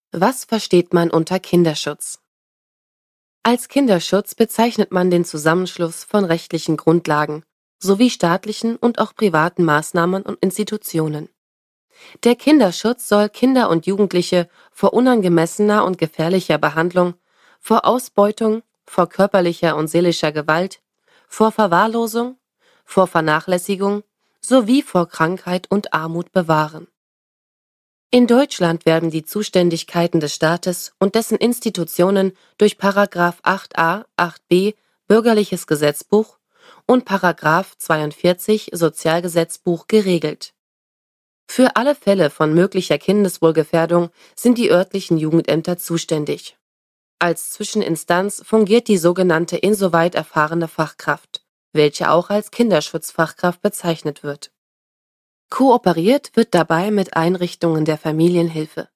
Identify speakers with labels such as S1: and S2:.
S1: Was versteht man unter Kinderschutz? Als Kinderschutz bezeichnet man den Zusammenschluss von rechtlichen Grundlagen sowie staatlichen und auch privaten Maßnahmen und Institutionen. Der Kinderschutz soll Kinder und Jugendliche vor unangemessener und gefährlicher Behandlung, vor Ausbeutung, vor körperlicher und seelischer Gewalt, vor Verwahrlosung, vor Vernachlässigung sowie vor Krankheit und Armut bewahren. In Deutschland werden die Zuständigkeiten des Staates und dessen Institutionen durch § 8a, 8b Bürgerliches Gesetzbuch und § 42 Sozialgesetzbuch geregelt. Für alle Fälle von möglicher Kindeswohlgefährdung sind die örtlichen Jugendämter zuständig. Als Zwischeninstanz fungiert die sogenannte insoweit erfahrene Fachkraft, welche auch als Kinderschutzfachkraft bezeichnet wird. Kooperiert wird dabei mit Einrichtungen der Familienhilfe.